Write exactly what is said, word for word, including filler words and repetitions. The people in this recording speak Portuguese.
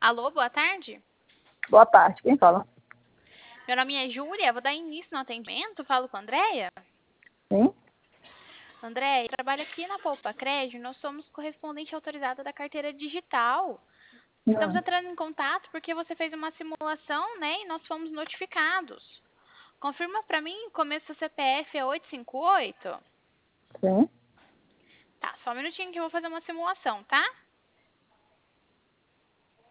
Alô, boa tarde. Boa tarde, quem fala? Meu nome é Júlia, vou dar início no atendimento. Falo com a Andréia. Sim? Andréia, eu trabalho aqui na Poupa Crédito. Nós somos correspondente autorizada da carteira digital. Estamos Não. entrando em contato porque você fez uma simulação, né? E nós fomos notificados. Confirma para mim, começo do C P F é oito cinco oito? Sim? Tá, só um minutinho que eu vou fazer uma simulação, tá?